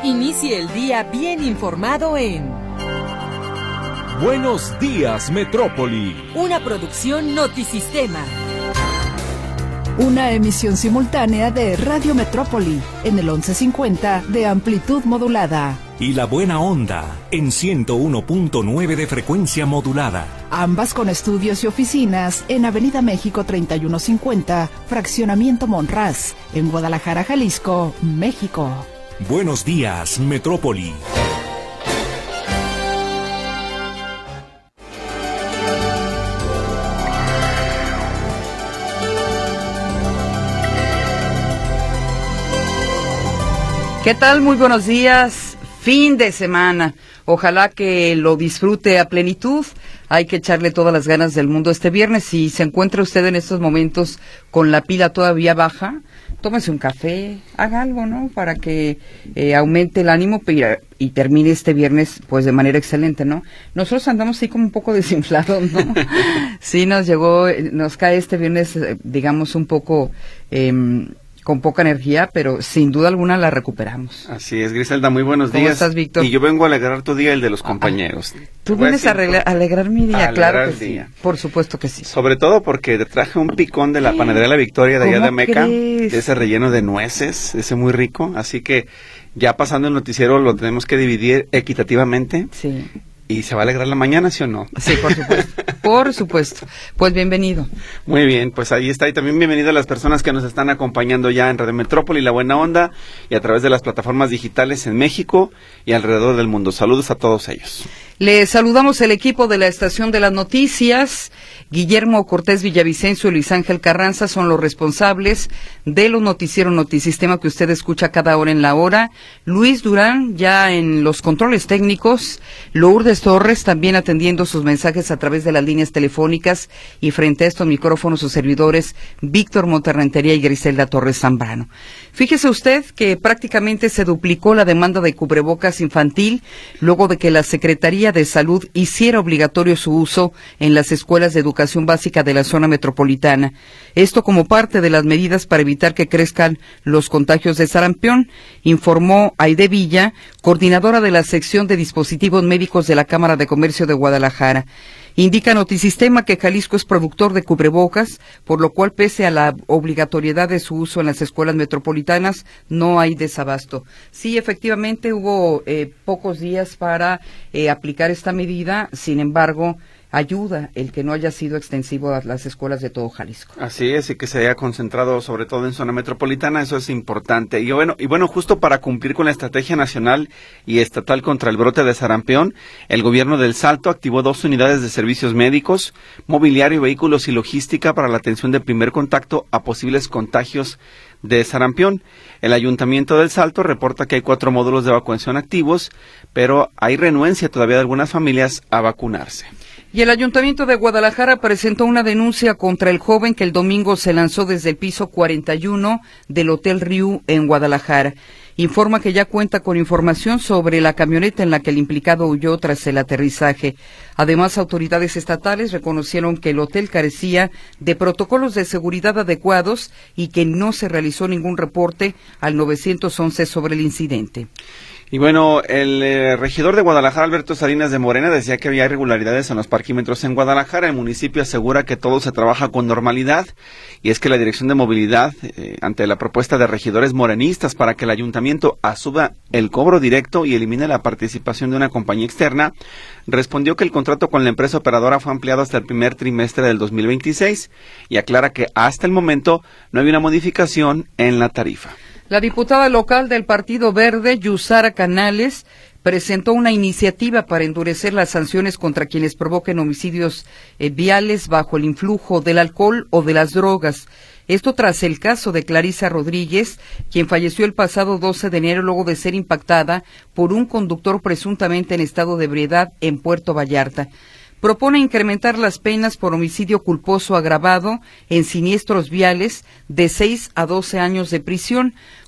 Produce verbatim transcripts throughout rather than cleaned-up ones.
Inicie el día bien informado en Buenos Días, Metrópoli. Una producción Notisistema. Una emisión simultánea de Radio Metrópoli en el once cincuenta de amplitud modulada. Y La Buena Onda en ciento uno punto nueve de frecuencia modulada. Ambas con estudios y oficinas en Avenida México treinta y uno cincuenta, Fraccionamiento Monraz, en Guadalajara, Jalisco, México. Buenos días, Metrópoli. ¿Qué tal? Muy buenos días. Fin de semana. Ojalá que lo disfrute a plenitud. Hay que echarle todas las ganas del mundo este viernes. Si se encuentra usted en estos momentos con la pila todavía baja, tómese un café, haga algo, ¿no? Para que eh, aumente el ánimo y, y termine este viernes, pues, de manera excelente, ¿no? Nosotros andamos así como un poco desinflados, ¿no? Sí, nos llegó, nos cae este viernes, digamos, un poco... Eh, con poca energía, pero sin duda alguna la recuperamos. Así es, Griselda, muy buenos días. ¿Cómo estás, Víctor? Y yo vengo a alegrar tu día, el de los compañeros. Ah, Tú vienes a alegrar, alegrar mi día, claro que día. sí, por supuesto que sí. Sobre todo porque te traje un picón de la panadería La Victoria de allá de Meca, crees? de ese relleno de nueces, ese muy rico, así que ya pasando el noticiero lo tenemos que dividir equitativamente. Sí. ¿Y se va a alegrar la mañana, sí o no? Sí, por supuesto, por supuesto. Pues bienvenido. Muy bien, pues ahí está. Y también bienvenido a las personas que nos están acompañando ya en Radio Metrópoli, La Buena Onda, y a través de las plataformas digitales en México y alrededor del mundo. Saludos a todos ellos. Le saludamos el equipo de la Estación de las Noticias. Guillermo Cortés Villavicencio y Luis Ángel Carranza son los responsables de los noticieros Notisistema que usted escucha cada hora en la hora. Luis Durán ya en los controles técnicos. Lourdes Torres también atendiendo sus mensajes a través de las líneas telefónicas. Y frente a estos micrófonos sus servidores Víctor Monterrentería y Griselda Torres Zambrano. Fíjese usted que prácticamente se duplicó la demanda de cubrebocas infantil luego de que la Secretaría de Salud hiciera obligatorio su uso en las escuelas de educación básica de la zona metropolitana. Esto como parte de las medidas para evitar que crezcan los contagios de sarampión, informó Aide Villa, coordinadora de la sección de dispositivos médicos de la Cámara de Comercio de Guadalajara. Indica Notisistema que Jalisco es productor de cubrebocas, por lo cual, pese a la obligatoriedad de su uso en las escuelas metropolitanas, no hay desabasto. Sí, efectivamente, hubo eh, pocos días para eh, aplicar esta medida, sin embargo, ayuda el que no haya sido extensivo a las escuelas de todo Jalisco. Así es, y que se haya concentrado sobre todo en zona metropolitana, eso es importante. Y bueno, y bueno, justo para cumplir con la estrategia nacional y estatal contra el brote de sarampión, el gobierno del Salto activó dos unidades de servicios médicos, mobiliario, vehículos y logística para la atención de primer contacto a posibles contagios de sarampión. El Ayuntamiento del Salto reporta que hay cuatro módulos de vacunación activos, pero hay renuencia todavía de algunas familias a vacunarse. Y el Ayuntamiento de Guadalajara presentó una denuncia contra el joven que el domingo se lanzó desde el piso cuarenta y uno del Hotel Riu en Guadalajara. Informa que ya cuenta con información sobre la camioneta en la que el implicado huyó tras el aterrizaje. Además, autoridades estatales reconocieron que el hotel carecía de protocolos de seguridad adecuados y que no se realizó ningún reporte al nueve once sobre el incidente. Y bueno, el eh, regidor de Guadalajara, Alberto Salinas de Morena, decía que había irregularidades en los parquímetros en Guadalajara. El municipio asegura que todo se trabaja con normalidad, y es que la Dirección de Movilidad, eh, ante la propuesta de regidores morenistas para que el ayuntamiento asuma el cobro directo y elimine la participación de una compañía externa, respondió que el contrato con la empresa operadora fue ampliado hasta el primer trimestre del dos mil veintiséis y aclara que hasta el momento no hay una modificación en la tarifa. La diputada local del Partido Verde, Yusara Canales, presentó una iniciativa para endurecer las sanciones contra quienes provoquen homicidios eh, viales bajo el influjo del alcohol o de las drogas. Esto tras el caso de Clarisa Rodríguez, quien falleció el pasado doce de enero luego de ser impactada por un conductor presuntamente en estado de ebriedad en Puerto Vallarta. Propone incrementar las penas por homicidio culposo agravado en siniestros viales de seis a doce años de prisión,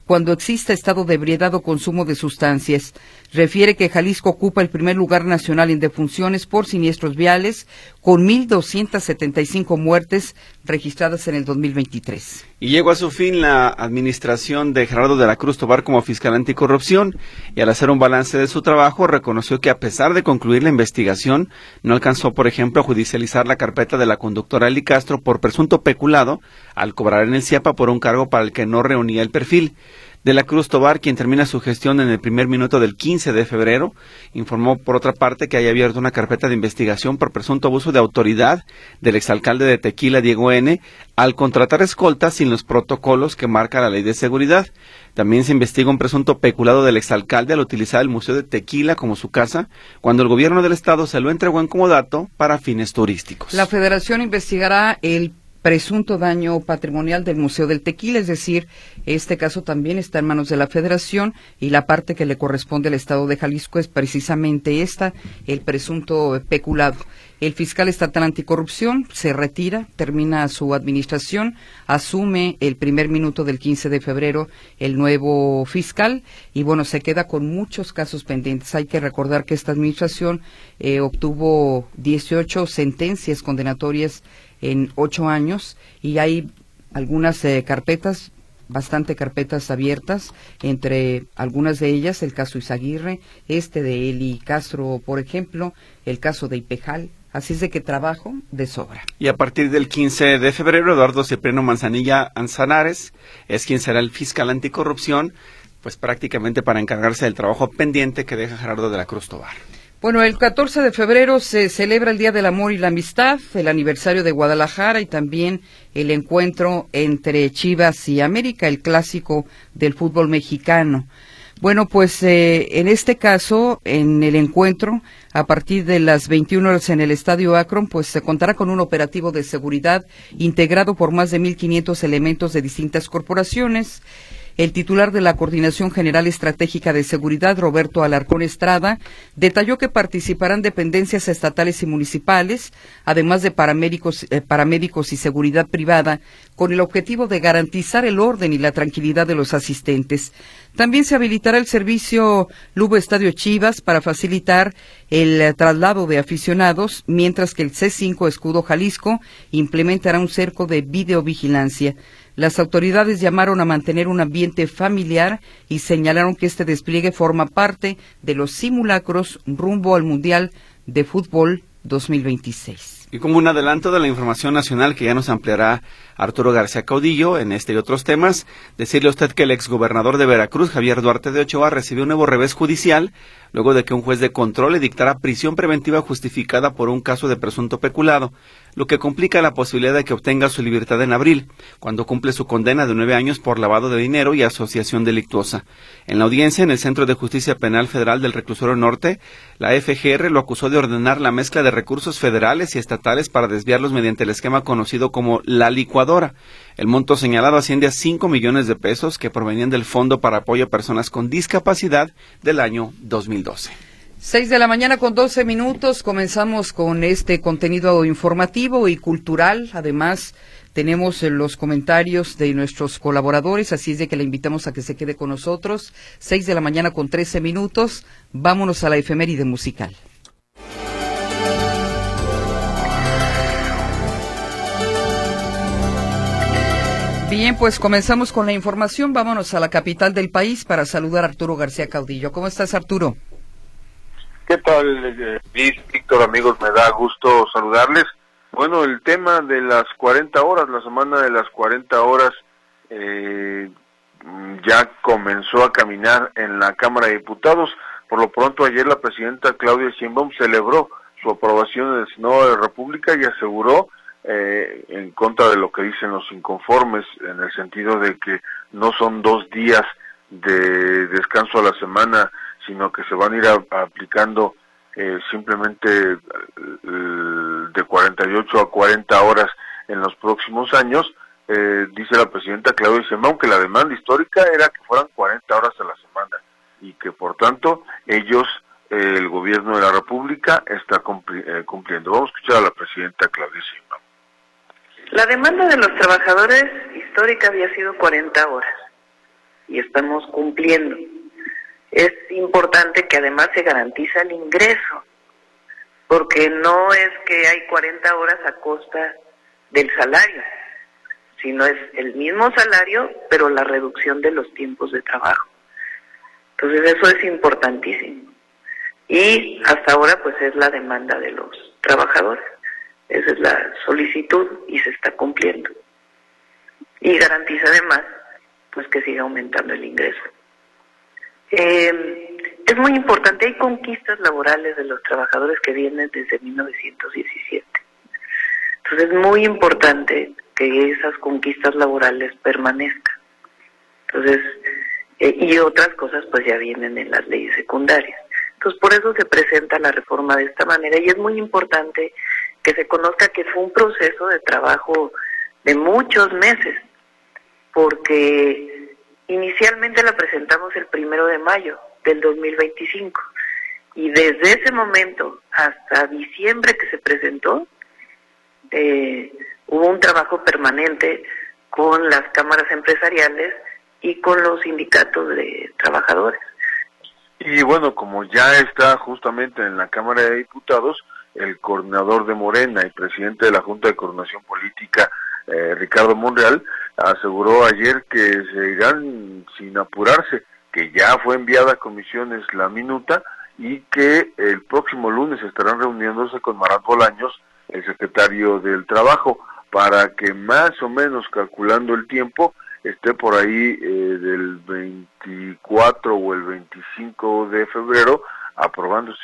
cuando exista estado de ebriedad o consumo de sustancias. Refiere que Jalisco ocupa el primer lugar nacional en defunciones por siniestros viales, con mil doscientas setenta y cinco muertes registradas en el dos mil veintitrés. Y llegó a su fin la administración de Gerardo de la Cruz Tobar como fiscal anticorrupción, y al hacer un balance de su trabajo reconoció que a pesar de concluir la investigación, no alcanzó, por ejemplo, a judicializar la carpeta de la conductora Eli Castro por presunto peculado al cobrar en el CIAPA por un cargo para el que no reunía el perfil. De la Cruz Tobar, quien termina su gestión en el primer minuto del quince de febrero, informó por otra parte que haya abierto una carpeta de investigación por presunto abuso de autoridad del exalcalde de Tequila, Diego N., al contratar escoltas sin los protocolos que marca la ley de seguridad. También se investiga un presunto peculado del exalcalde al utilizar el Museo de Tequila como su casa, cuando el gobierno del estado se lo entregó en comodato para fines turísticos. La Federación investigará el presunto daño patrimonial del Museo del Tequila, es decir, este caso también está en manos de la Federación y la parte que le corresponde al Estado de Jalisco es precisamente esta, el presunto peculado. El fiscal estatal anticorrupción se retira, termina su administración, asume el primer minuto del quince de febrero el nuevo fiscal y bueno, se queda con muchos casos pendientes. Hay que recordar que esta administración eh, obtuvo dieciocho sentencias condenatorias en ocho años y hay algunas eh, carpetas, bastante carpetas abiertas, entre algunas de ellas el caso Izaguirre, este de Eli Castro, por ejemplo, el caso de Ipejal. Así es de que trabajo de sobra. Y a partir del quince de febrero, Eduardo Cipriano Manzanilla Anzanares es quien será el fiscal anticorrupción, pues prácticamente para encargarse del trabajo pendiente que deja Gerardo de la Cruz Tobar. Bueno, el catorce de febrero se celebra el Día del Amor y la Amistad, el aniversario de Guadalajara y también el encuentro entre Chivas y América, el clásico del fútbol mexicano. Bueno, pues eh, en este caso, en el encuentro, a partir de las veintiuna horas en el Estadio Akron, pues se contará con un operativo de seguridad integrado por más de mil quinientos elementos de distintas corporaciones. El titular de la Coordinación General Estratégica de Seguridad, Roberto Alarcón Estrada, detalló que participarán dependencias estatales y municipales, además de paramédicos, eh, paramédicos y seguridad privada, con el objetivo de garantizar el orden y la tranquilidad de los asistentes. También se habilitará el servicio Lugo Estadio Chivas para facilitar el eh, traslado de aficionados, mientras que el C cinco Escudo Jalisco implementará un cerco de videovigilancia. Las autoridades llamaron a mantener un ambiente familiar y señalaron que este despliegue forma parte de los simulacros rumbo al Mundial de Fútbol dos mil veintiséis. Y como un adelanto de la información nacional que ya nos ampliará Arturo García Caudillo en este y otros temas, decirle a usted que el exgobernador de Veracruz, Javier Duarte de Ochoa, recibió un nuevo revés judicial luego de que un juez de control le dictara prisión preventiva justificada por un caso de presunto peculado, lo que complica la posibilidad de que obtenga su libertad en abril, cuando cumple su condena de nueve años por lavado de dinero y asociación delictuosa. En la audiencia en el Centro de Justicia Penal Federal del Reclusorio Norte, la F G R lo acusó de ordenar la mezcla de recursos federales y estatales para desviarlos mediante el esquema conocido como la licuadora. El monto señalado asciende a cinco millones de pesos que provenían del Fondo para Apoyo a Personas con Discapacidad del año dos mil doce. Seis de la mañana con doce minutos, comenzamos con este contenido informativo y cultural. Además, tenemos los comentarios de nuestros colaboradores, así es de que le invitamos a que se quede con nosotros. Seis de la mañana con trece minutos, vámonos a la efeméride musical. Bien, pues comenzamos con la información. Vámonos a la capital del país para saludar a Arturo García Caudillo. ¿Cómo estás, Arturo? ¿Qué tal, eh, Liz, Víctor, amigos? Me da gusto saludarles. Bueno, el tema de las cuarenta horas, la semana de las cuarenta horas, eh, ya comenzó a caminar en la Cámara de Diputados. Por lo pronto, ayer la presidenta Claudia Sheinbaum celebró su aprobación en el Senado de la República y aseguró, eh, en contra de lo que dicen los inconformes, en el sentido de que no son dos días de descanso a la semana, sino que se van a ir a, a aplicando eh, simplemente eh, de cuarenta y ocho a cuarenta horas en los próximos años. Eh, dice la presidenta Claudia Sheinbaum que la demanda histórica era que fueran cuarenta horas a la semana y que por tanto ellos, eh, el gobierno de la República, está cumpli eh, cumpliendo. Vamos a escuchar a la presidenta Claudia Sheinbaum. La demanda de los trabajadores histórica había sido cuarenta horas. Y y estamos cumpliendo. Es importante que además se garantiza el ingreso, porque no es que hay cuarenta horas a costa del salario, sino es el mismo salario, pero la reducción de los tiempos de trabajo. Entonces eso es importantísimo. Y hasta ahora pues es la demanda de los trabajadores. Esa es la solicitud y se está cumpliendo. Y garantiza además pues que siga aumentando el ingreso. Eh, es muy importante, hay conquistas laborales de los trabajadores que vienen desde mil novecientos diecisiete. Entonces es muy importante que esas conquistas laborales permanezcan. Entonces, eh, y otras cosas pues ya vienen en las leyes secundarias. Entonces por eso se presenta la reforma de esta manera y es muy importante que se conozca que fue un proceso de trabajo de muchos meses, porque inicialmente la presentamos el primero de mayo del dos mil veinticinco y desde ese momento hasta diciembre que se presentó eh, hubo un trabajo permanente con las cámaras empresariales y con los sindicatos de trabajadores. Y bueno, como ya está justamente en la Cámara de Diputados, el coordinador de Morena y presidente de la Junta de Coordinación Política, eh, Ricardo Monreal, aseguró ayer que se irán sin apurarse, que ya fue enviada a comisiones la minuta y que el próximo lunes estarán reuniéndose con Marat Bolaños, el secretario del Trabajo, para que más o menos calculando el tiempo esté por ahí eh, del veinticuatro o el veinticinco de febrero aprobándose.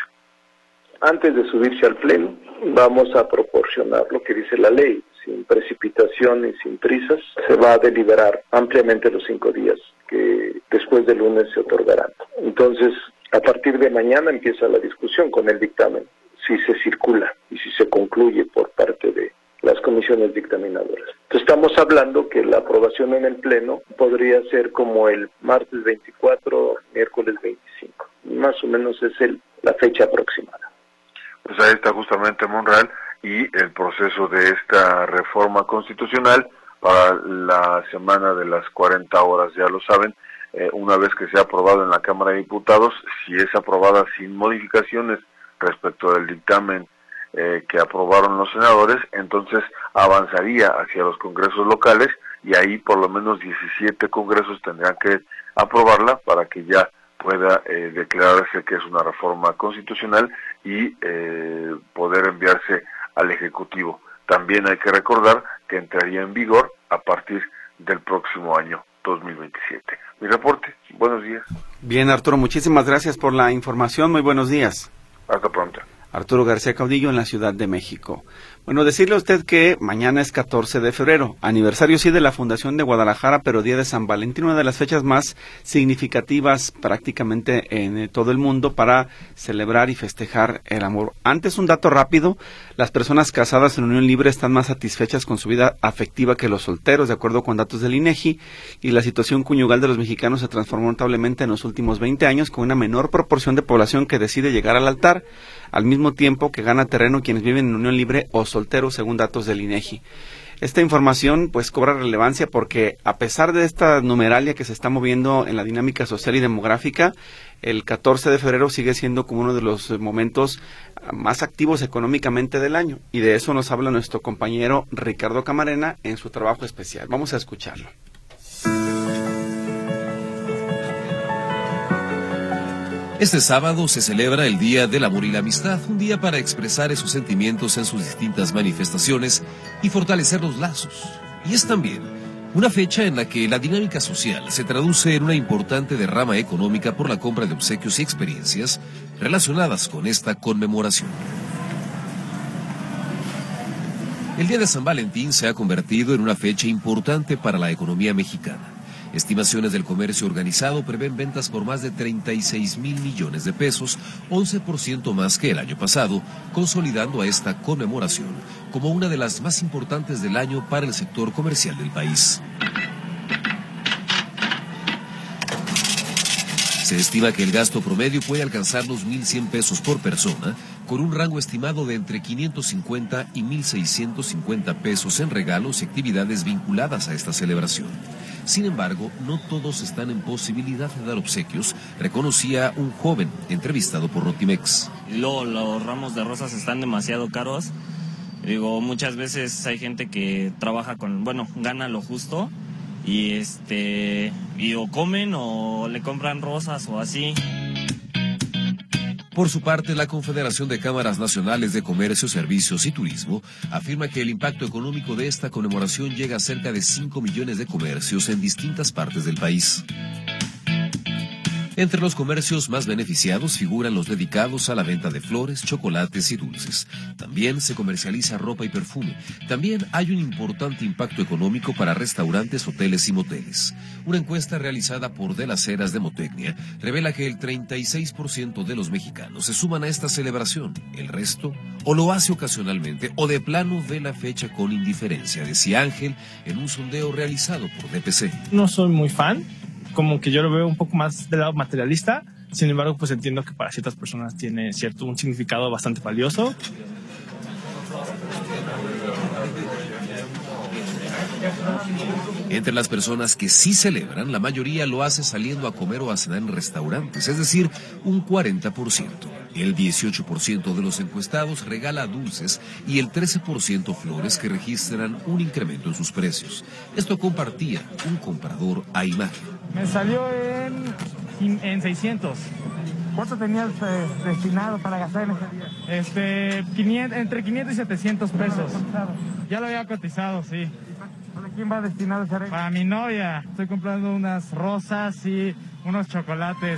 Antes de subirse al pleno, vamos a proporcionar lo que dice la ley, sin precipitación y sin prisas. Se va a deliberar ampliamente los cinco días que después del lunes se otorgarán. Entonces, a partir de mañana empieza la discusión con el dictamen, si se circula y si se concluye por parte de las comisiones dictaminadoras. Entonces, estamos hablando que la aprobación en el pleno podría ser como el martes veinticuatro, miércoles veinticinco. Más o menos es el, la fecha aproximada. Pues ahí está justamente Monreal y el proceso de esta reforma constitucional para la semana de las cuarenta horas, ya lo saben, eh, una vez que sea aprobado en la Cámara de Diputados, si es aprobada sin modificaciones respecto del dictamen eh, que aprobaron los senadores, entonces avanzaría hacia los congresos locales y ahí por lo menos diecisiete congresos tendrán que aprobarla para que ya pueda eh, declararse que es una reforma constitucional y eh, poder enviarse al Ejecutivo. También hay que recordar que entraría en vigor a partir del próximo año dos mil veintisiete. Mi reporte, buenos días. Bien, Arturo, muchísimas gracias por la información, muy buenos días. Hasta pronto. Arturo García Caudillo en la Ciudad de México. Bueno, decirle a usted que mañana es catorce de febrero, aniversario sí de la Fundación de Guadalajara, pero día de San Valentín, una de las fechas más significativas prácticamente en todo el mundo para celebrar y festejar el amor. Antes, un dato rápido, las personas casadas en unión libre están más satisfechas con su vida afectiva que los solteros, de acuerdo con datos del INEGI, y la situación conyugal de los mexicanos se transformó notablemente en los últimos veinte años, con una menor proporción de población que decide llegar al altar, al mismo tiempo que gana terreno quienes viven en unión libre o solteros, según datos del INEGI. Esta información pues cobra relevancia porque a pesar de esta numeralia que se está moviendo en la dinámica social y demográfica, el catorce de febrero sigue siendo como uno de los momentos más activos económicamente del año, y de eso nos habla nuestro compañero Ricardo Camarena en su trabajo especial. Vamos a escucharlo. Este sábado se celebra el Día del Amor y la Amistad, un día para expresar esos sentimientos en sus distintas manifestaciones y fortalecer los lazos. Y es también una fecha en la que la dinámica social se traduce en una importante derrama económica por la compra de obsequios y experiencias relacionadas con esta conmemoración. El Día de San Valentín se ha convertido en una fecha importante para la economía mexicana. Estimaciones del comercio organizado prevén ventas por más de treinta y seis mil millones de pesos, once por ciento más que el año pasado, consolidando a esta conmemoración como una de las más importantes del año para el sector comercial del país. Se estima que el gasto promedio puede alcanzar los mil cien pesos por persona, con un rango estimado de entre quinientos cincuenta y mil seiscientos cincuenta pesos en regalos y actividades vinculadas a esta celebración. Sin embargo, no todos están en posibilidad de dar obsequios, reconocía un joven entrevistado por Notimex. Y luego los ramos de rosas están demasiado caros. Digo, muchas veces hay gente que trabaja con, bueno, gana lo justo y este y o comen o le compran rosas o así. Por su parte, la Confederación de Cámaras Nacionales de Comercio, Servicios y Turismo afirma que el impacto económico de esta conmemoración llega a cerca de cinco millones de comercios en distintas partes del país. Entre los comercios más beneficiados figuran los dedicados a la venta de flores, chocolates y dulces. También se comercializa ropa y perfume. También hay un importante impacto económico para restaurantes, hoteles y moteles. Una encuesta realizada por De las Heras de Motecnia revela que el treinta y seis por ciento de los mexicanos se suman a esta celebración. El resto o lo hace ocasionalmente o de plano ve la fecha con indiferencia, decía Ángel en un sondeo realizado por D P C. No soy muy fan. Como que yo lo veo un poco más del lado materialista, sin embargo, pues entiendo que para ciertas personas tiene cierto un significado bastante valioso. Entre las personas que sí celebran, la mayoría lo hace saliendo a comer o a cenar en restaurantes, es decir, un cuarenta por ciento. El dieciocho por ciento de los encuestados regala dulces y el trece por ciento flores, que registran un incremento en sus precios. Esto compartía un comprador a imagen. Me salió en, en seiscientos. ¿Cuánto tenías eh, destinado para gastar en ese día? Este, quinientos, entre quinientos y setecientos pesos. Ya lo había cotizado, sí. ¿Para quién va destinado ese arreglo? Para mi novia. Estoy comprando unas rosas y unos chocolates.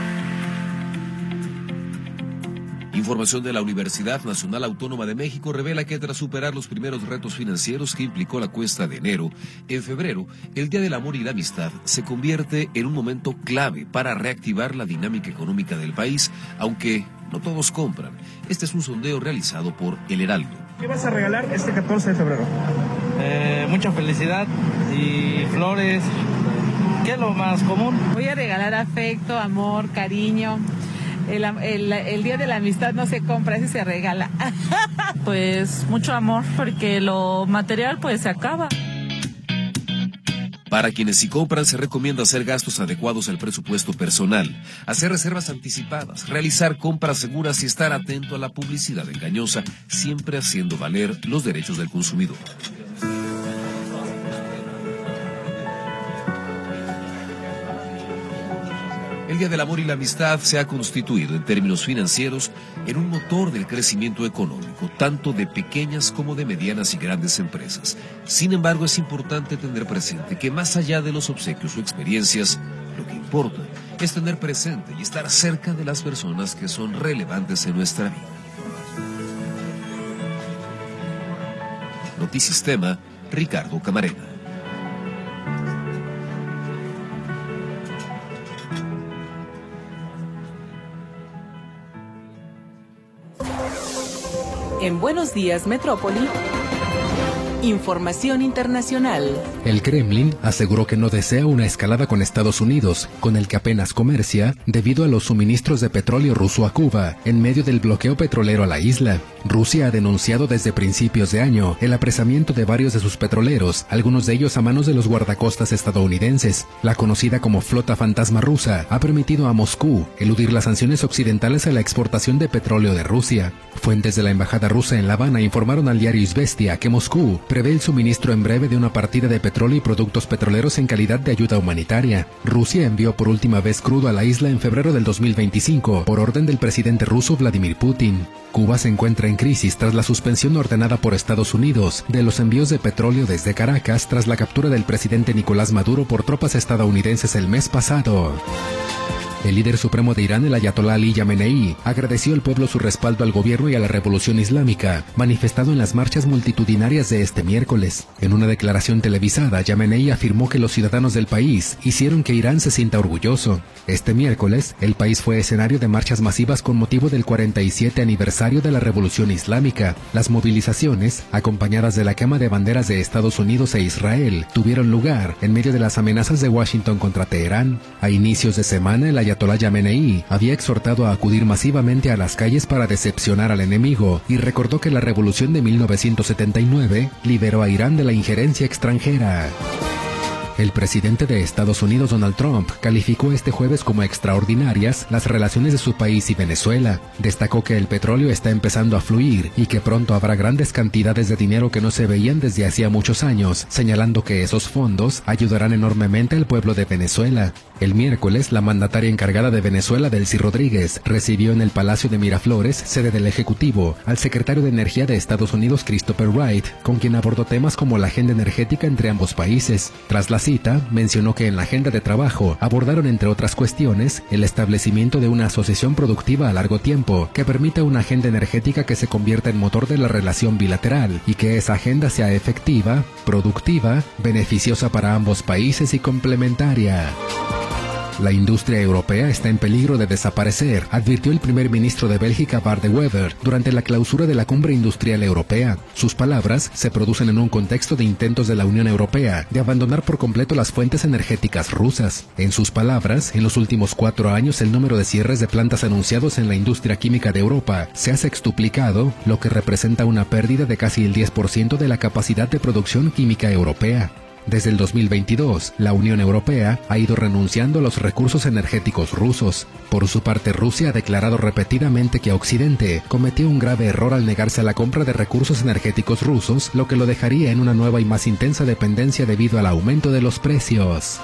Información de la Universidad Nacional Autónoma de México revela que tras superar los primeros retos financieros que implicó la cuesta de enero, en febrero, el Día del Amor y la Amistad se convierte en un momento clave para reactivar la dinámica económica del país, aunque no todos compran. Este es un sondeo realizado por El Heraldo. ¿Qué vas a regalar este catorce de febrero? Eh, mucha felicidad y flores. ¿Qué es lo más común? Voy a regalar afecto, amor, cariño. El, el, el día de la amistad no se compra, ese se regala. Pues mucho amor, porque lo material pues se acaba. Para quienes sí compran, se recomienda hacer gastos adecuados al presupuesto personal, hacer reservas anticipadas, realizar compras seguras y estar atento a la publicidad engañosa, siempre haciendo valer los derechos del consumidor. El Día del Amor y la Amistad se ha constituido en términos financieros en un motor del crecimiento económico, tanto de pequeñas como de medianas y grandes empresas. Sin embargo, es importante tener presente que más allá de los obsequios o experiencias, lo que importa es tener presente y estar cerca de las personas que son relevantes en nuestra vida. Notisistema, Ricardo Camarena. En Buenos Días, Metrópoli, información internacional. El Kremlin aseguró que no desea una escalada con Estados Unidos, con el que apenas comercia, debido a los suministros de petróleo ruso a Cuba, en medio del bloqueo petrolero a la isla. Rusia ha denunciado desde principios de año el apresamiento de varios de sus petroleros, algunos de ellos a manos de los guardacostas estadounidenses. La conocida como Flota Fantasma Rusa ha permitido a Moscú eludir las sanciones occidentales a la exportación de petróleo de Rusia. Fuentes de la embajada rusa en La Habana informaron al diario Izvestia que Moscú prevé el suministro en breve de una partida de petróleo y productos petroleros en calidad de ayuda humanitaria. Rusia envió por última vez crudo a la isla en febrero del dos mil veinticinco por orden del presidente ruso Vladimir Putin. Cuba se encuentra en crisis tras la suspensión ordenada por Estados Unidos de los envíos de petróleo desde Caracas tras la captura del presidente Nicolás Maduro por tropas estadounidenses el mes pasado. El líder supremo de Irán, el ayatolá Ali Jamenei, agradeció al pueblo su respaldo al gobierno y a la revolución islámica, manifestado en las marchas multitudinarias de este miércoles. En una declaración televisada, Jamenei afirmó que los ciudadanos del país hicieron que Irán se sienta orgulloso. Este miércoles, el país fue escenario de marchas masivas con motivo del cuarenta y siete aniversario de la revolución islámica. Las movilizaciones, acompañadas de la quema de banderas de Estados Unidos e Israel, tuvieron lugar en medio de las amenazas de Washington contra Teherán. A inicios de semana, el ayatolá Jamenei había exhortado a acudir masivamente a las calles para decepcionar al enemigo y recordó que la revolución de mil novecientos setenta y nueve liberó a Irán de la injerencia extranjera. El presidente de Estados Unidos, Donald Trump, calificó este jueves como extraordinarias las relaciones de su país y Venezuela. Destacó que el petróleo está empezando a fluir y que pronto habrá grandes cantidades de dinero que no se veían desde hacía muchos años, señalando que esos fondos ayudarán enormemente al pueblo de Venezuela. El miércoles, la mandataria encargada de Venezuela, Delcy Rodríguez, recibió en el Palacio de Miraflores, sede del Ejecutivo, al secretario de Energía de Estados Unidos, Christopher Wright, con quien abordó temas como la agenda energética entre ambos países. Tras la cita, mencionó que en la agenda de trabajo abordaron, entre otras cuestiones, el establecimiento de una asociación productiva a largo tiempo que permita una agenda energética que se convierta en motor de la relación bilateral y que esa agenda sea efectiva, productiva, beneficiosa para ambos países y complementaria. La industria europea está en peligro de desaparecer, advirtió el primer ministro de Bélgica, Bart de Wever, durante la clausura de la Cumbre Industrial Europea. Sus palabras se producen en un contexto de intentos de la Unión Europea de abandonar por completo las fuentes energéticas rusas. En sus palabras, en los últimos cuatro años el número de cierres de plantas anunciados en la industria química de Europa se ha sextuplicado, lo que representa una pérdida de casi el diez por ciento de la capacidad de producción química europea. Desde el dos mil veintidós, la Unión Europea ha ido renunciando a los recursos energéticos rusos. Por su parte, Rusia ha declarado repetidamente que Occidente cometió un grave error al negarse a la compra de recursos energéticos rusos, lo que lo dejaría en una nueva y más intensa dependencia debido al aumento de los precios.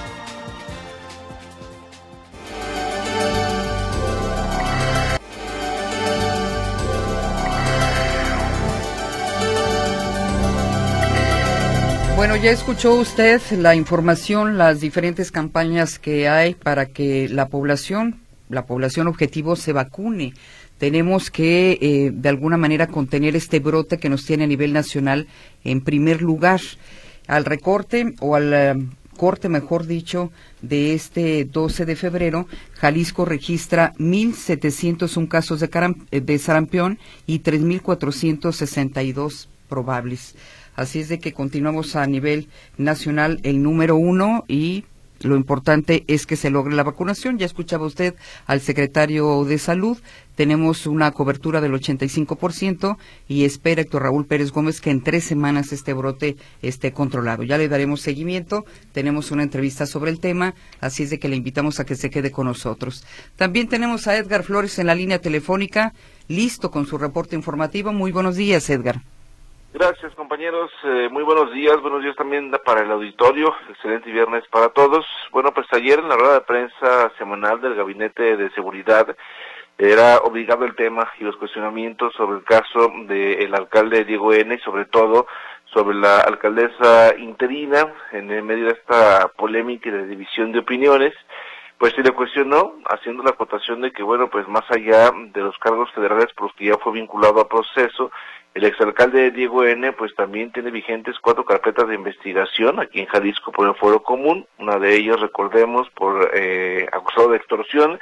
Bueno, ya escuchó usted la información, las diferentes campañas que hay para que la población, la población objetivo se vacune. Tenemos que, eh, de alguna manera, contener este brote que nos tiene a nivel nacional en primer lugar. Al recorte, o al eh, corte, mejor dicho, de este doce de febrero, Jalisco registra mil setecientos uno casos de, caram- de sarampión y tres mil cuatrocientos sesenta y dos probables. Así es de que continuamos a nivel nacional el número uno y lo importante es que se logre la vacunación. Ya escuchaba usted al secretario de Salud, tenemos una cobertura del ochenta y cinco por ciento y espera Héctor Raúl Pérez Gómez que en tres semanas este brote esté controlado. Ya le daremos seguimiento, tenemos una entrevista sobre el tema, así es de que le invitamos a que se quede con nosotros. También tenemos a Edgar Flores en la línea telefónica, listo con su reporte informativo. Muy buenos días, Edgar. Gracias, compañeros. Eh, muy buenos días. Buenos días también para el auditorio. Excelente viernes para todos. Bueno, pues ayer en la rueda de prensa semanal del Gabinete de Seguridad era obligado el tema y los cuestionamientos sobre el caso del alcalde Diego N., y sobre todo sobre la alcaldesa interina en medio de esta polémica y de división de opiniones. Pues se le cuestionó, haciendo la acotación de que, bueno, pues más allá de los cargos federales por los que ya fue vinculado a proceso, el exalcalde Diego N., pues también tiene vigentes cuatro carpetas de investigación aquí en Jalisco por el Fuero Común, una de ellas, recordemos, por eh, acusado de extorsión,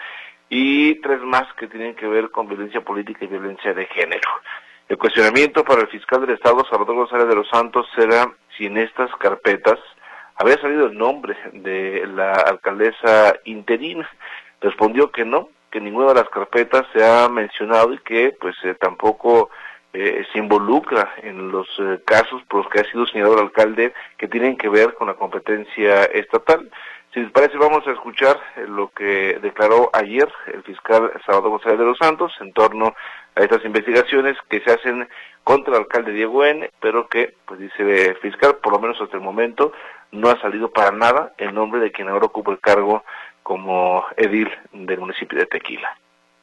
y tres más que tienen que ver con violencia política y violencia de género. El cuestionamiento para el fiscal del Estado, Salvador González de los Santos, era si en estas carpetas había salido el nombre de la alcaldesa interina. Respondió que no, que ninguna de las carpetas se ha mencionado y que pues eh, tampoco eh, se involucra en los eh, casos por los que ha sido señalado el alcalde que tienen que ver con la competencia estatal. Si les parece, vamos a escuchar eh, lo que declaró ayer el fiscal Salvador González de los Santos en torno a estas investigaciones que se hacen contra el alcalde Diego N., pero que, pues dice el fiscal, por lo menos hasta el momento, no ha salido para nada el nombre de quien ahora ocupa el cargo como edil del municipio de Tequila.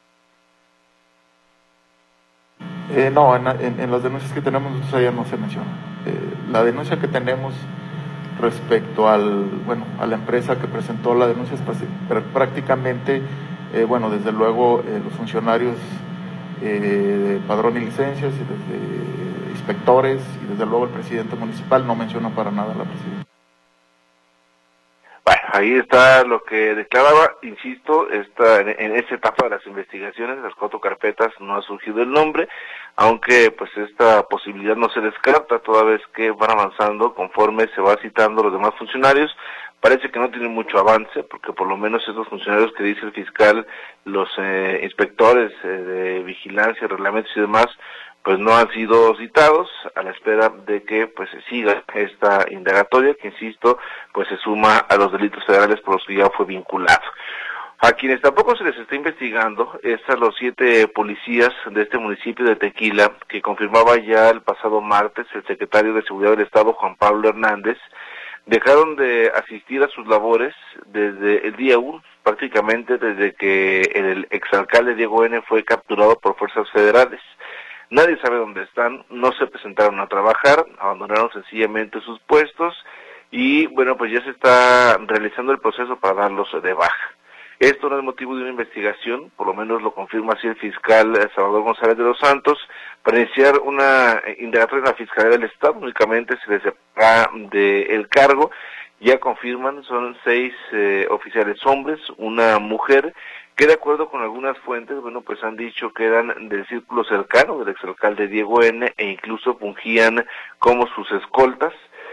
Eh, no, en, en, en las denuncias que tenemos nosotros allá no se menciona. Eh, la denuncia que tenemos respecto al, bueno, a la empresa que presentó la denuncia es prácticamente, eh, bueno, desde luego eh, los funcionarios eh, de padrón y licencias y desde inspectores y desde luego el presidente municipal no menciona para nada a la presidenta. Bueno, ahí está lo que declaraba, insisto, está en, en esa etapa de las investigaciones, de las cuatro carpetas, no ha surgido el nombre, aunque pues esta posibilidad no se descarta toda vez que van avanzando conforme se va citando los demás funcionarios. Parece que no tienen mucho avance, porque por lo menos esos funcionarios que dice el fiscal, los eh, inspectores eh, de vigilancia, reglamentos y demás, pues no han sido citados, a la espera de que pues se siga esta indagatoria, que insisto, pues se suma a los delitos federales por los que ya fue vinculado. A quienes tampoco se les está investigando es a los siete policías de este municipio de Tequila, que confirmaba ya el pasado martes el secretario de Seguridad del Estado, Juan Pablo Hernández. Dejaron de asistir a sus labores desde el día uno, prácticamente desde que el exalcalde Diego N. fue capturado por fuerzas federales. Nadie sabe dónde están, no se presentaron a trabajar, abandonaron sencillamente sus puestos y bueno, pues ya se está realizando el proceso para darlos de baja. Esto no es motivo de una investigación, por lo menos lo confirma así el fiscal Salvador González de los Santos. Para iniciar una indagatoria en la Fiscalía del Estado, únicamente se les separa del cargo. Ya confirman, son seis eh, oficiales hombres, una mujer, que de acuerdo con algunas fuentes, bueno, pues han dicho que eran del círculo cercano del exalcalde Diego N. e incluso fungían como sus escoltas.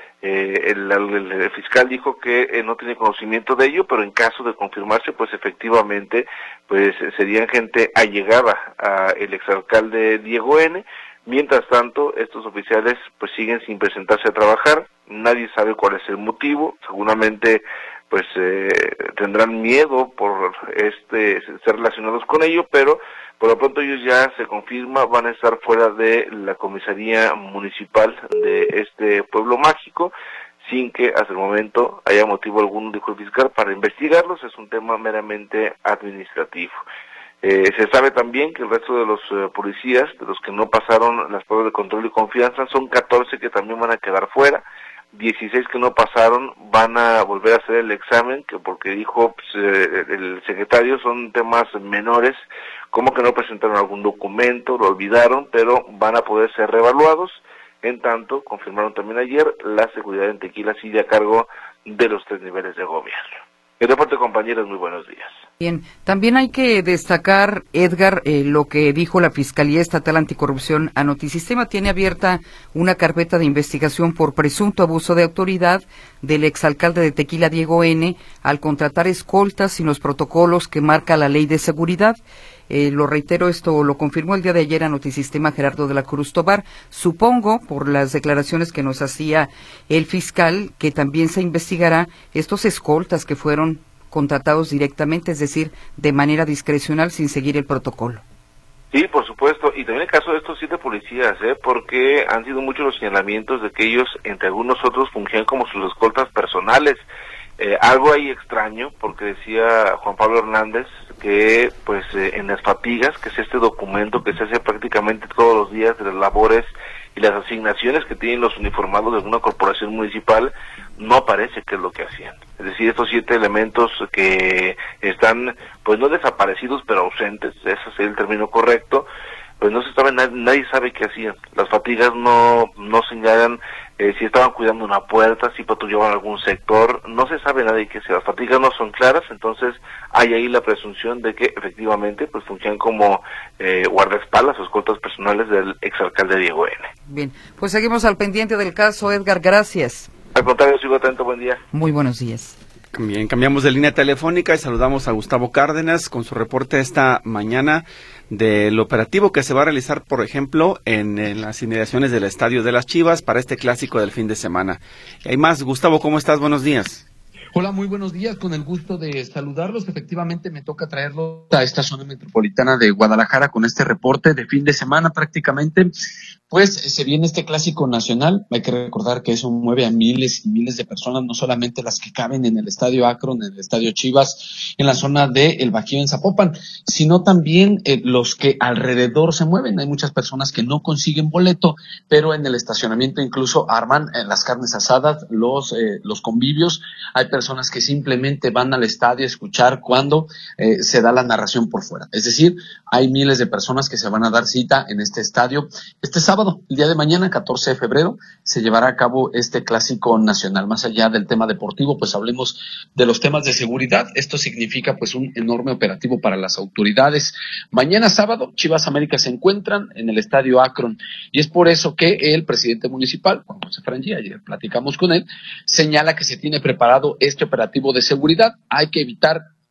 Eh, el, el, el fiscal dijo que eh, no tiene conocimiento de ello, pero en caso de confirmarse, pues efectivamente, pues serían gente allegada a el exalcalde Diego N. Mientras tanto, estos oficiales pues siguen sin presentarse a trabajar, nadie sabe cuál es el motivo, seguramente pues eh, tendrán miedo por este ser relacionados con ello, pero por lo pronto ellos ya se confirma, van a estar fuera de la comisaría municipal de este pueblo mágico, sin que hasta el momento haya motivo alguno, dijo el fiscal, para investigarlos. Es un tema meramente administrativo. Eh, se sabe también que el resto de los eh, policías, de los que no pasaron las pruebas de control y confianza, son catorce que también van a quedar fuera. dieciséis que no pasaron van a volver a hacer el examen, que porque dijo pues, eh, el secretario son temas menores, como que no presentaron algún documento, lo olvidaron, pero van a poder ser reevaluados. En tanto, confirmaron también ayer, la seguridad en Tequila sigue a cargo de los tres niveles de gobierno. El reporte, compañeros, muy buenos días. Bien, también hay que destacar, Edgar, eh, lo que dijo la Fiscalía Estatal Anticorrupción a Notisistema. Tiene abierta una carpeta de investigación por presunto abuso de autoridad del exalcalde de Tequila, Diego N., al contratar escoltas sin los protocolos que marca la Ley de Seguridad. Eh, lo reitero, esto lo confirmó el día de ayer a Notisistema Gerardo de la Cruz Tobar. Supongo, por las declaraciones que nos hacía el fiscal, que también se investigará estos escoltas que fueron contratados directamente, es decir, de manera discrecional, sin seguir el protocolo. Sí, por supuesto, y también el caso de estos siete policías, ¿eh? porque han sido muchos los señalamientos de que ellos, entre algunos otros, fungían como sus escoltas personales. Eh, algo ahí extraño, porque decía Juan Pablo Hernández que pues eh, en las fatigas, que es este documento que se hace prácticamente todos los días de las labores y las asignaciones que tienen los uniformados de alguna corporación municipal, no aparece qué es lo que hacían. Es decir, estos siete elementos que están, pues no desaparecidos, pero ausentes, ese es el término correcto, pues no se sabe, nadie, nadie sabe qué hacían. Las fatigas no, no señalan eh, si estaban cuidando una puerta, si patrullaban algún sector, no se sabe nadie qué hacía. Las fatigas no son claras, entonces hay ahí la presunción de que efectivamente pues funcionan como eh, guardaespaldas o escoltas personales del exalcalde Diego N. Bien, pues seguimos al pendiente del caso, Edgar, gracias. Al contrario, sigo atento, buen día. Muy buenos días. Bien, cambiamos de línea telefónica y saludamos a Gustavo Cárdenas con su reporte esta mañana del operativo que se va a realizar, por ejemplo, en, en las inmediaciones del Estadio de las Chivas para este clásico del fin de semana. Hay más, Gustavo, ¿cómo estás? Buenos días. Hola, muy buenos días, con el gusto de saludarlos. Efectivamente me toca traerlo a esta zona metropolitana de Guadalajara con este reporte de fin de semana prácticamente. Pues se viene este clásico nacional, hay que recordar que eso mueve a miles y miles de personas, no solamente las que caben en el Estadio Akron, en el Estadio Chivas, en la zona de El Bajío en Zapopan, sino también eh, los que alrededor se mueven. Hay muchas personas que no consiguen boleto, pero en el estacionamiento incluso arman eh, las carnes asadas, los, eh, los convivios. Hay personas que simplemente van al estadio a escuchar cuando eh, se da la narración por fuera. Es decir, hay miles de personas que se van a dar cita en este estadio. Este sábado, el día de mañana, catorce de febrero, se llevará a cabo este clásico nacional. Más allá del tema deportivo, pues hablemos de los temas de seguridad. Esto significa pues un enorme operativo para las autoridades. Mañana sábado, Chivas América se encuentran en el Estadio Akron y es por eso que el presidente municipal, Juan José Frangi, ayer platicamos con él, señala que se tiene preparado este operativo de seguridad. Hay que evitar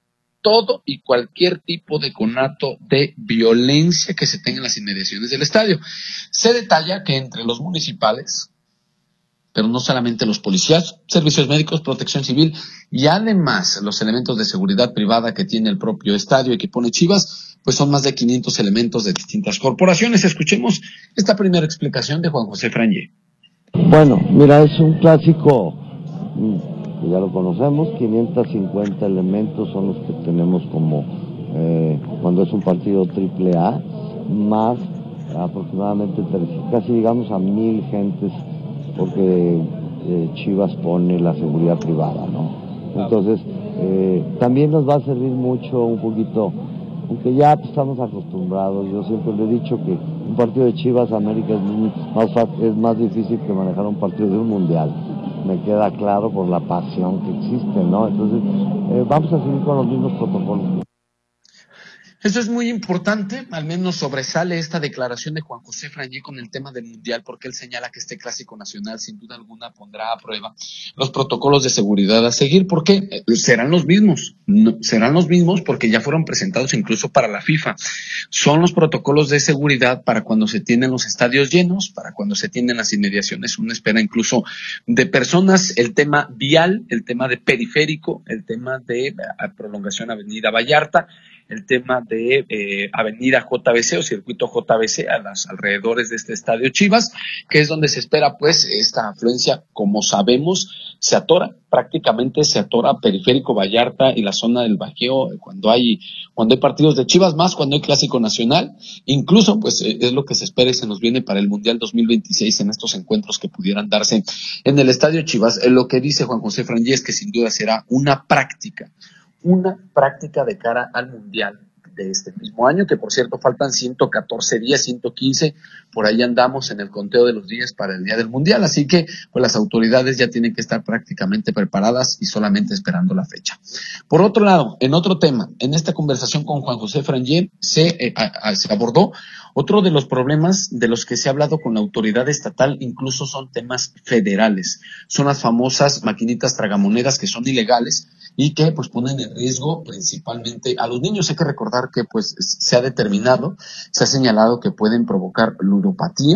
todo y cualquier tipo de conato de violencia que se tenga en las inmediaciones del estadio. Se detalla que entre los municipales, pero no solamente los policías, servicios médicos, protección civil y además los elementos de seguridad privada que tiene el propio estadio y que pone Chivas, pues son más de quinientos elementos de distintas corporaciones. Escuchemos esta primera explicación de Juan José Frangé. Bueno, mira, es un clásico, ya lo conocemos, quinientos cincuenta elementos son los que tenemos como eh, cuando es un partido triple A, más aproximadamente casi digamos a mil gentes, porque eh, Chivas pone la seguridad privada, ¿no? Entonces, eh, también nos va a servir mucho un poquito, aunque ya pues, estamos acostumbrados, yo siempre le he dicho que un partido de Chivas América es, muy, más fácil, es más difícil que manejar un partido de un mundial, me queda claro por la pasión que existe, ¿no? Entonces, eh, vamos a seguir con los mismos protocolos. Eso es muy importante, al menos sobresale esta declaración de Juan José Frangé con el tema del Mundial, porque él señala que este Clásico Nacional sin duda alguna pondrá a prueba los protocolos de seguridad a seguir, porque serán los mismos, no, serán los mismos porque ya fueron presentados incluso para la FIFA. Son los protocolos de seguridad para cuando se tienen los estadios llenos, para cuando se tienen las inmediaciones, una espera incluso de personas, el tema vial, el tema de periférico, el tema de prolongación Avenida Vallarta, el tema de eh, Avenida J B C o Circuito J B C a los alrededores de este estadio Chivas, que es donde se espera pues esta afluencia, como sabemos, se atora, prácticamente se atora Periférico Vallarta y la zona del Bajío cuando hay cuando hay partidos de Chivas, más cuando hay Clásico Nacional, incluso pues eh, es lo que se espera y se nos viene para el Mundial dos mil veintiséis en estos encuentros que pudieran darse en el estadio Chivas. Eh, lo que dice Juan José Frangé es que sin duda será una práctica una práctica de cara al Mundial de este mismo año, que por cierto faltan ciento catorce días, ciento quince, por ahí andamos en el conteo de los días para el día del Mundial, así que pues las autoridades ya tienen que estar prácticamente preparadas y solamente esperando la fecha. Por otro lado, en otro tema, en esta conversación con Juan José Frangé se, eh, a, a, se abordó otro de los problemas de los que se ha hablado con la autoridad estatal, incluso son temas federales, son las famosas maquinitas tragamonedas que son ilegales y que pues ponen en riesgo principalmente a los niños. Hay que recordar que pues se ha determinado, se ha señalado que pueden provocar ludopatía,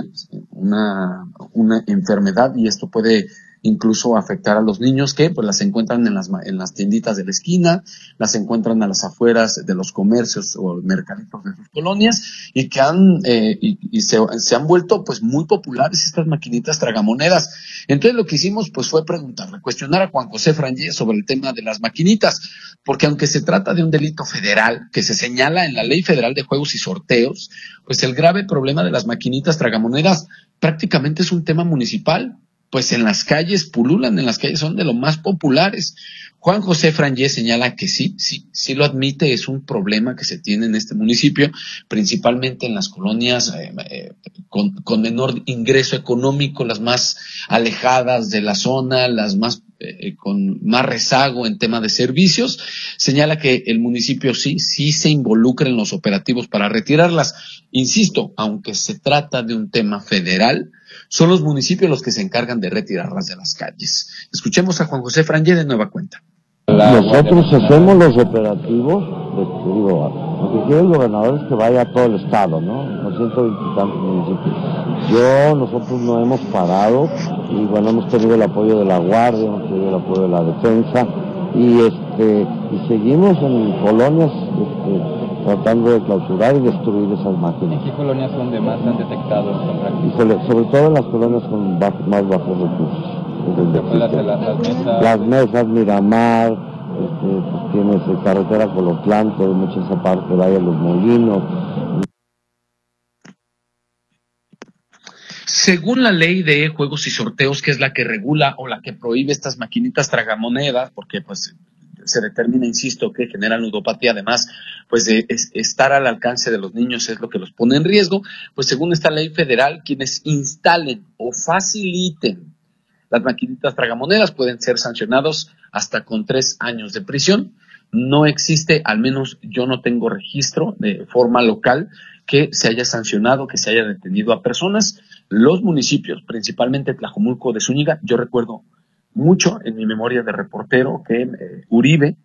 una, una enfermedad, y esto puede incluso afectar a los niños que pues las encuentran en las en las tienditas de la esquina, las encuentran a las afueras de los comercios o mercaditos de sus colonias y que han eh, y, y se, se han vuelto pues muy populares estas maquinitas tragamonedas. Entonces lo que hicimos pues fue preguntarle, cuestionar a Juan José Frangé sobre el tema de las maquinitas, porque aunque se trata de un delito federal que se señala en la Ley Federal de Juegos y Sorteos, pues el grave problema de las maquinitas tragamonedas prácticamente es un tema municipal. Pues en las calles pululan, en las calles son de lo más populares. Juan José Frangé señala que sí, sí, sí lo admite, es un problema que se tiene en este municipio, principalmente en las colonias eh, eh, con, con menor ingreso económico, las más alejadas de la zona, las más eh, con más rezago en tema de servicios. Señala que el municipio sí, sí se involucra en los operativos para retirarlas. Insisto, aunque se trata de un tema federal, son los municipios los que se encargan de retirarlas de las calles. Escuchemos a Juan José Frangé de nueva cuenta. Nosotros hacemos los operativos, pues, digo, lo que quiere el gobernador es que vaya a todo el estado, ¿no? Los ciento veintitantos municipios. Yo, nosotros no hemos parado y bueno, hemos tenido el apoyo de la Guardia, hemos tenido el apoyo de la Defensa y este y seguimos en colonias este, tratando de clausurar y destruir esas máquinas. ¿En qué colonias son donde más han detectado esta práctica? Híjole, sobre todo en las colonias con bajo, más bajos recursos. Las, las, las mesas, las mesas Miramar, este, pues tienes eh, carretera Colotlán, hay mucha esa parte, vaya Los Molinos. Según la ley de juegos y sorteos, que es la que regula o la que prohíbe estas maquinitas tragamonedas, porque pues se determina, insisto, que generan ludopatía, además, pues de es, estar al alcance de los niños es lo que los pone en riesgo, pues según esta ley federal, quienes instalen o faciliten las maquinitas tragamonedas pueden ser sancionados hasta con tres años de prisión. No existe, al menos yo no tengo registro de forma local que se haya sancionado, que se haya detenido a personas. Los municipios, principalmente Tlajomulco de Zúñiga, yo recuerdo mucho en mi memoria de reportero que eh, Uribe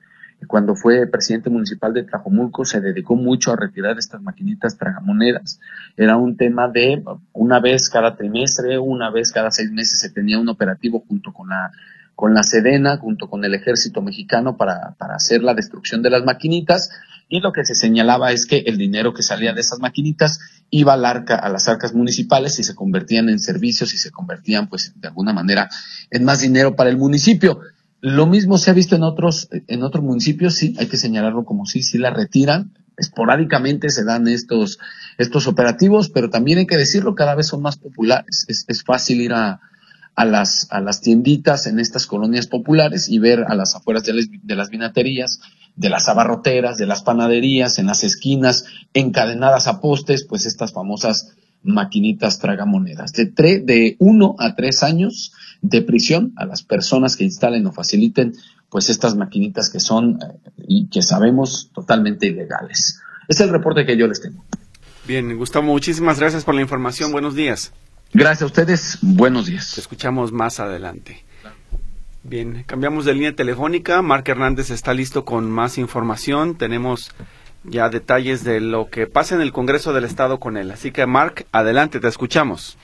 cuando fue presidente municipal de Tlajomulco, se dedicó mucho a retirar estas maquinitas tragamonedas. Era un tema de una vez cada trimestre, una vez cada seis meses se tenía un operativo junto con la con la Sedena, junto con el ejército mexicano para, para hacer la destrucción de las maquinitas, y lo que se señalaba es que el dinero que salía de esas maquinitas iba al arca, a las arcas municipales y se convertían en servicios y se convertían, pues, de alguna manera en más dinero para el municipio. Lo mismo se ha visto en otros, en otros municipios, sí, hay que señalarlo como sí, sí la retiran, esporádicamente se dan estos, estos operativos, pero también hay que decirlo, cada vez son más populares, es, es fácil ir a a las a las tienditas en estas colonias populares y ver a las afueras de las, de las vinaterías, de las abarroteras, de las panaderías, en las esquinas, encadenadas a postes, pues estas famosas maquinitas tragamonedas. De, tre, de uno a tres años de prisión a las personas que instalen o faciliten pues estas maquinitas que son eh, y que sabemos totalmente ilegales. Es el reporte que yo les tengo. Bien, Gustavo, muchísimas gracias por la información. Buenos días. Gracias a ustedes, buenos días. Te escuchamos más adelante. Bien, cambiamos de línea telefónica. Marc Hernández está listo con más información. Tenemos ya detalles de lo que pasa en el Congreso del Estado con él. Así que, Marc, adelante, te escuchamos.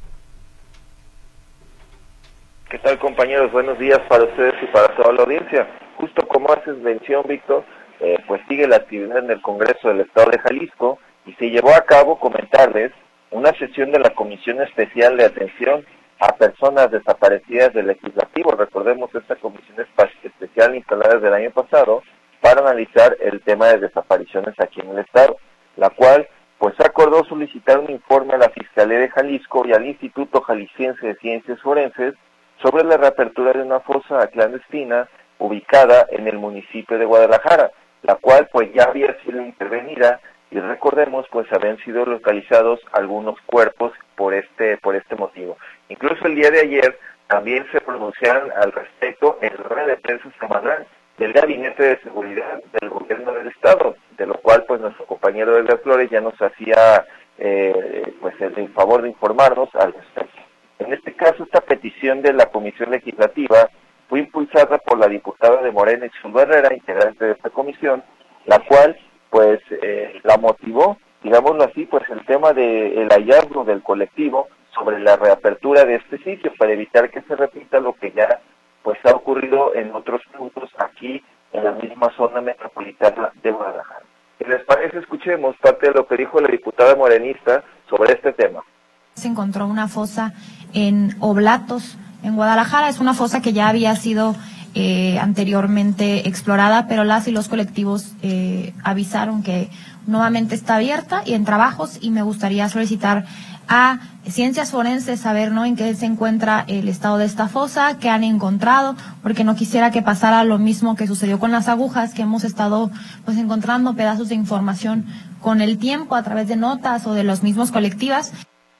¿Qué tal, compañeros? Buenos días para ustedes y para toda la audiencia. Justo como haces mención, Víctor, eh, pues sigue la actividad en el Congreso del Estado de Jalisco y se llevó a cabo, comentarles, una sesión de la Comisión Especial de Atención a Personas Desaparecidas del Legislativo. Recordemos esta comisión especial instalada desde el año pasado para analizar el tema de desapariciones aquí en el Estado, la cual pues acordó solicitar un informe a la Fiscalía de Jalisco y al Instituto Jalisciense de Ciencias Forenses sobre la reapertura de una fosa clandestina ubicada en el municipio de Guadalajara, la cual pues ya había sido intervenida. Y recordemos, pues habían sido localizados algunos cuerpos por este por este motivo. Incluso el día de ayer también se pronunciaron al respecto en la rueda de prensa semanal del Gabinete de Seguridad del Gobierno del Estado, de lo cual pues nuestro compañero Edgar Flores ya nos hacía eh, pues el, el favor de informarnos al respecto. En este caso, esta petición de la Comisión Legislativa fue impulsada por la diputada de Morena, Itzul Barrera, integrante de esta comisión, la cual pues eh, la motivó, digámoslo así, pues el tema del hallazgo del colectivo sobre la reapertura de este sitio para evitar que se repita lo que ya pues ha ocurrido en otros puntos aquí en la misma zona metropolitana de Guadalajara. Si les parece, escuchemos parte de lo que dijo la diputada morenista sobre este tema. Se encontró una fosa en Oblatos, en Guadalajara. Es una fosa que ya había sido Eh, anteriormente explorada, pero las y los colectivos eh, avisaron que nuevamente está abierta y en trabajos, y me gustaría solicitar a Ciencias Forenses saber, ¿no?, en qué se encuentra el estado de esta fosa, qué han encontrado, porque no quisiera que pasara lo mismo que sucedió con las agujas, que hemos estado pues encontrando pedazos de información con el tiempo a través de notas o de los mismos colectivas.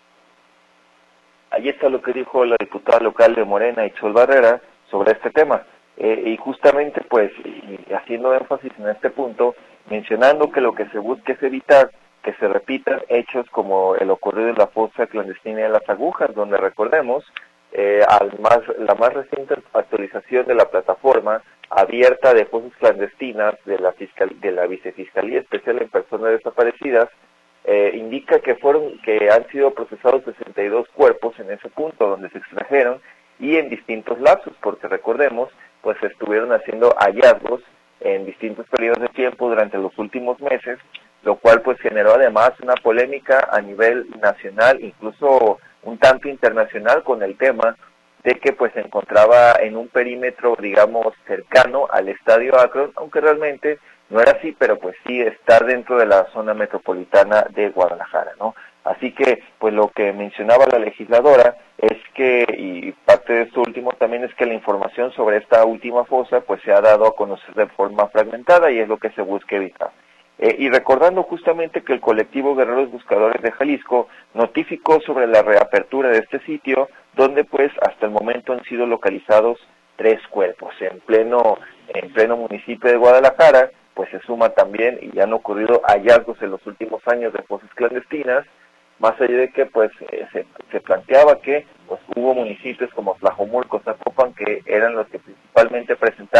Ahí está lo que dijo la diputada local de Morena, Itzul Barrera, sobre este tema. Eh, y justamente, pues, y haciendo énfasis en este punto, mencionando que lo que se busca es evitar que se repitan hechos como el ocurrido en la fosa clandestina de las agujas, donde recordemos, eh, al más, la más reciente actualización de la plataforma abierta de fosas clandestinas de la, fiscal, de la Vicefiscalía Especial en Personas Desaparecidas, eh, indica que fueron que han sido procesados sesenta y dos cuerpos en ese punto donde se extrajeron, y en distintos lapsos, porque recordemos, pues estuvieron haciendo hallazgos en distintos periodos de tiempo durante los últimos meses, lo cual pues generó además una polémica a nivel nacional, incluso un tanto internacional, con el tema de que pues se encontraba en un perímetro, digamos, cercano al Estadio Akron, aunque realmente no era así, pero pues sí está dentro de la zona metropolitana de Guadalajara, ¿no? Así que, pues lo que mencionaba la legisladora es que, y parte de esto último también, es que la información sobre esta última fosa pues se ha dado a conocer de forma fragmentada y es lo que se busca evitar. Eh, y recordando justamente que el colectivo Guerreros Buscadores de Jalisco notificó sobre la reapertura de este sitio, donde pues hasta el momento han sido localizados tres cuerpos en pleno, en pleno municipio de Guadalajara. Pues se suma también, y han ocurrido hallazgos en los últimos años de fosas clandestinas, más allá de que pues eh, se, se planteaba que pues hubo municipios como Tlajomulco, Zapopan, que eran los que principalmente presentaban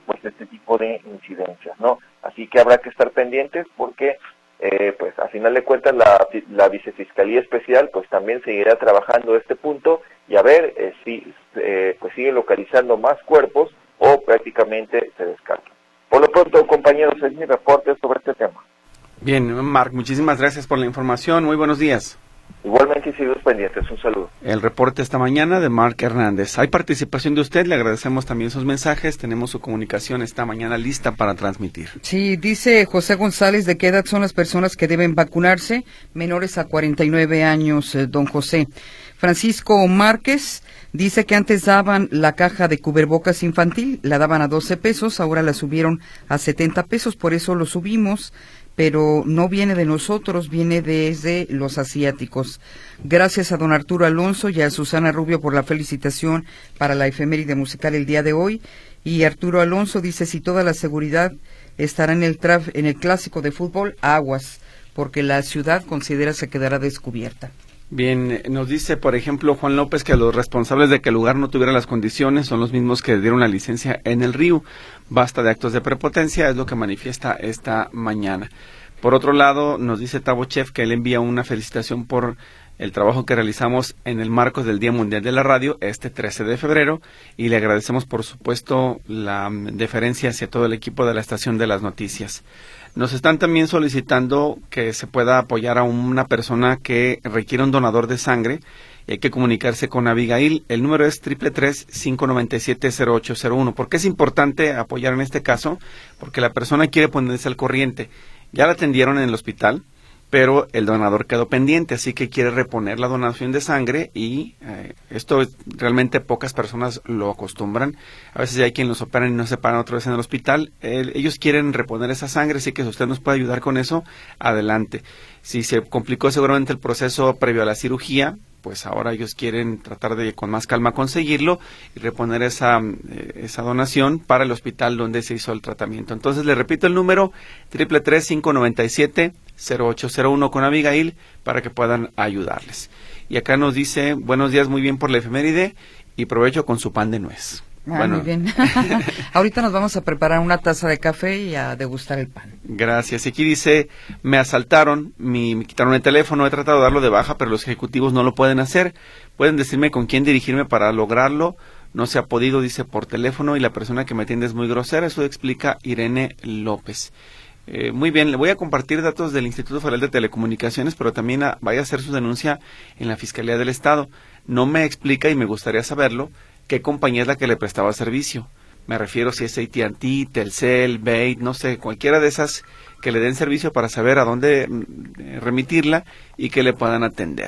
pues este tipo de incidencias, ¿no? Así que habrá que estar pendientes porque eh, pues a final de cuentas la, la Vicefiscalía Especial pues también seguirá trabajando este punto y a ver eh, si eh, pues sigue localizando más cuerpos o prácticamente se descarta. Por lo pronto, compañeros, es mi reporte sobre este tema. Bien, Marc, muchísimas gracias por la información. Muy buenos días. Igualmente, seguimos pendientes. Un saludo. El reporte esta mañana de Marc Hernández. Hay participación de usted, le agradecemos también sus mensajes. Tenemos su comunicación esta mañana lista para transmitir. Sí, dice José González, ¿de qué edad son las personas que deben vacunarse? Menores a cuarenta y nueve años, eh, don José. Francisco Márquez dice que antes daban la caja de cubrebocas infantil, la daban a doce pesos, ahora la subieron a setenta pesos, por eso lo subimos, pero no viene de nosotros, viene desde los asiáticos. Gracias a don Arturo Alonso y a Susana Rubio por la felicitación para la efeméride musical el día de hoy. Y Arturo Alonso dice, si toda la seguridad estará en el, traf, en el clásico de fútbol, aguas, porque la ciudad considera se quedará descubierta. Bien, nos dice, por ejemplo, Juan López, que los responsables de que el lugar no tuviera las condiciones son los mismos que dieron la licencia en el Río. Basta de actos de prepotencia, es lo que manifiesta esta mañana. Por otro lado, nos dice Tavo Chef que él envía una felicitación por el trabajo que realizamos en el marco del Día Mundial de la Radio, este trece de febrero, y le agradecemos, por supuesto, la deferencia hacia todo el equipo de la Estación de las Noticias. Nos están también solicitando que se pueda apoyar a una persona que requiere un donador de sangre y hay que comunicarse con Abigail. El número es tres tres tres, cinco nueve siete, cero ocho cero uno. ¿Por qué es importante apoyar en este caso? Porque la persona quiere ponerse al corriente. Ya la atendieron en el hospital, pero el donador quedó pendiente, así que quiere reponer la donación de sangre y eh, esto realmente pocas personas lo acostumbran. A veces hay quien los operan y no se paran otra vez en el hospital. Eh, ellos quieren reponer esa sangre, así que si usted nos puede ayudar con eso, adelante. Si se complicó seguramente el proceso previo a la cirugía, pues ahora ellos quieren tratar de con más calma conseguirlo y reponer esa, eh, esa donación para el hospital donde se hizo el tratamiento. Entonces le repito el número, tres tres tres, cinco nueve siete, cero ocho cero uno con Abigail para que puedan ayudarles. Y acá nos dice, buenos días, muy bien por la efeméride y provecho con su pan de nuez. Ah, bueno. Muy bien. Ahorita nos vamos a preparar una taza de café y a degustar el pan. Gracias. Y aquí dice, me asaltaron, mi, me quitaron el teléfono, he tratado de darlo de baja, pero los ejecutivos no lo pueden hacer. Pueden decirme con quién dirigirme para lograrlo. No se ha podido, dice, por teléfono y la persona que me atiende es muy grosera. Eso explica Irene López. Eh, muy bien, le voy a compartir datos del Instituto Federal de Telecomunicaciones, pero también a, vaya a hacer su denuncia en la Fiscalía del Estado. No me explica y me gustaría saberlo qué compañía es la que le prestaba servicio. Me refiero si es A T and T, Telcel, Bait, no sé, cualquiera de esas que le den servicio para saber a dónde remitirla y que le puedan atender.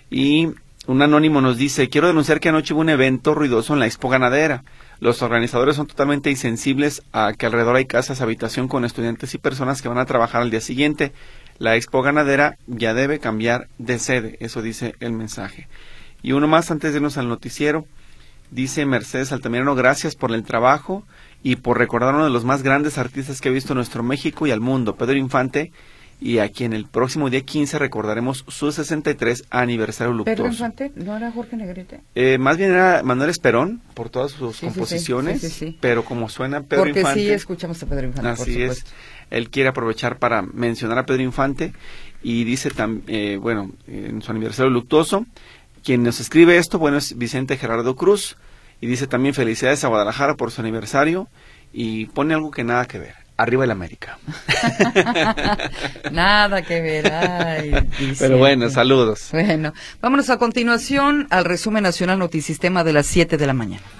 Y un anónimo nos dice, quiero denunciar que anoche hubo un evento ruidoso en la Expo Ganadera. Los organizadores son totalmente insensibles a que alrededor hay casas, habitación con estudiantes y personas que van a trabajar al día siguiente. La Expo Ganadera ya debe cambiar de sede, eso dice el mensaje. Y uno más antes de irnos al noticiero. Dice Mercedes Altamirano, gracias por el trabajo y por recordar uno de los más grandes artistas que ha visto nuestro México y al mundo, Pedro Infante, y a quien el próximo día quince recordaremos su sesenta y tres aniversario luctuoso. ¿Pedro Infante? ¿No era Jorge Negrete? Eh, más bien era Manuel Esperón, por todas sus sí, composiciones, sí, sí, sí, sí. Pero como suena Pedro Porque Infante... Porque sí escuchamos a Pedro Infante, así por supuesto. es, él quiere aprovechar para mencionar a Pedro Infante y dice, tam, eh, bueno, en su aniversario luctuoso, quien nos escribe esto, bueno, es Vicente Gerardo Cruz, y dice también felicidades a Guadalajara por su aniversario, y pone algo que nada que ver, arriba el América. Nada que ver, ay, pero bueno, saludos. Bueno, vámonos a continuación al resumen nacional Notisistema de las siete de la mañana.